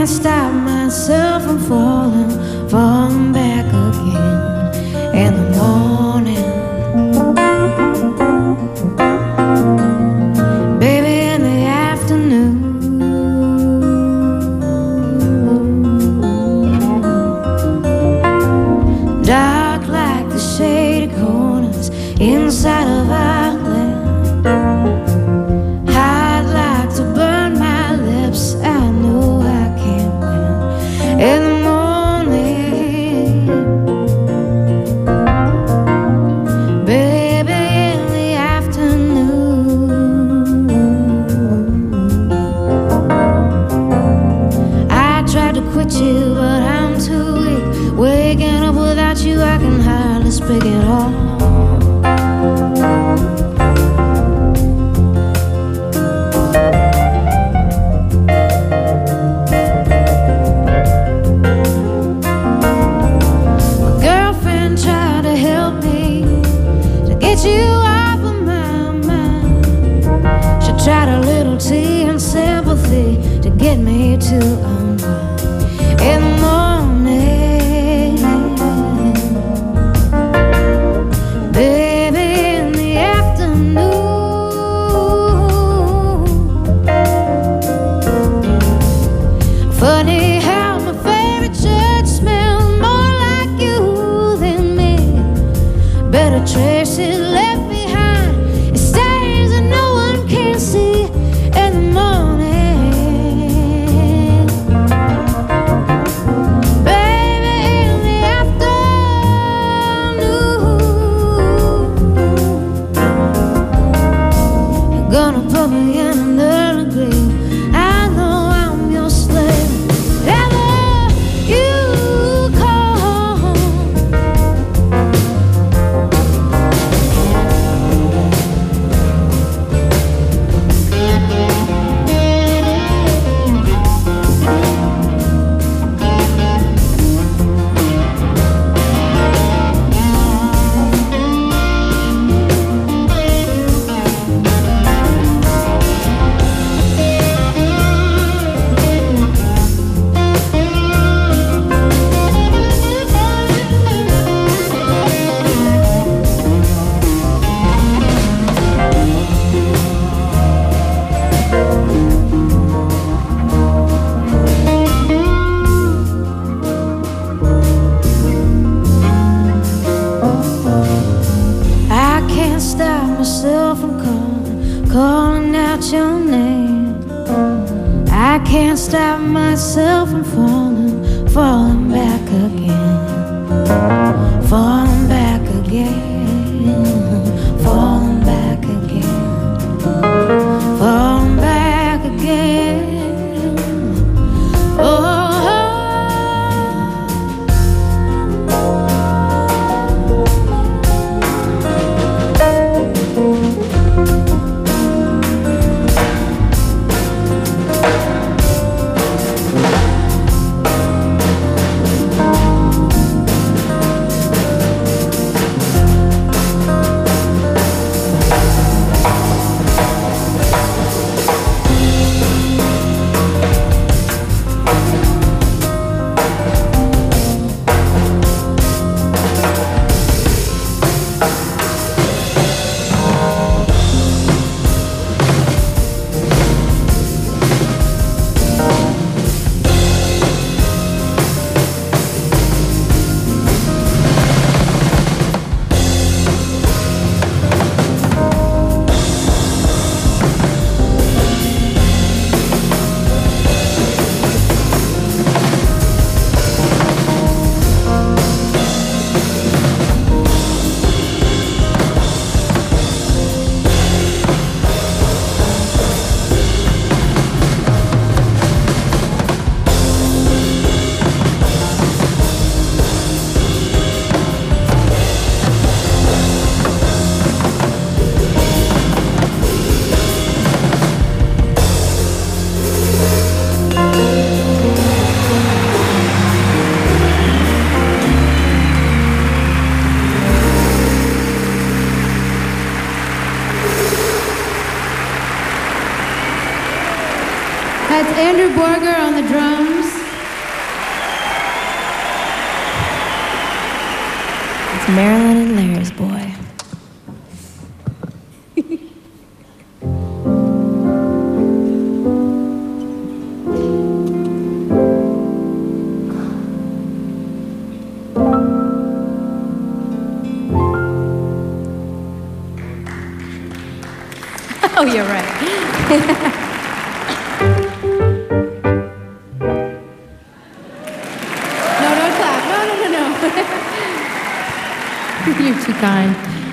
can't stop myself from falling back again in the morning. Baby, in the afternoon. Dark like the shady corners inside of our land. I'd like to burn my lips, I know I can't win. In the morning, baby, in the afternoon. I tried to quit you, but I'm too weak. Waking up without you, I can hardly speak at all. You off of my mind. She tried a little tea and sympathy to get me to unwind. In the morning, baby, in the afternoon. Funny how my favorite shirt smells more like you than me. Better traces left behind, it stains that no one can see in the morning. Baby, in the afternoon, you're gonna put me in another grave. I know I'm your slave. Ever you calling out your name. I can't stop myself from falling back again, falling back again, falling back again, falling back again. Oh. That's Andrew Borger on the drums. It's Marilyn and Larry's Boy. Oh, you're right. No, don't clap. No. You're too kind.